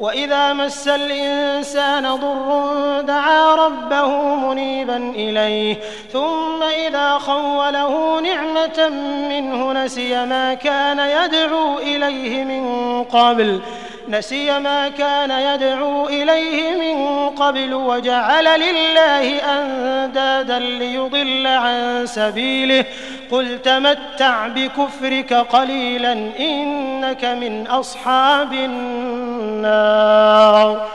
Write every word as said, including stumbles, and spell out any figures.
وإذا مس الإنسان ضر دعا ربه منيبا إليه ثم إذا خوله نعمة منه نسي ما كان يدعو إليه من قبل نسي ما كان يدعو إليه من قبل وجعل لله أندادا ليضل عن سبيله قل تمتع بكفرك قليلا إنك من أصحاب النار.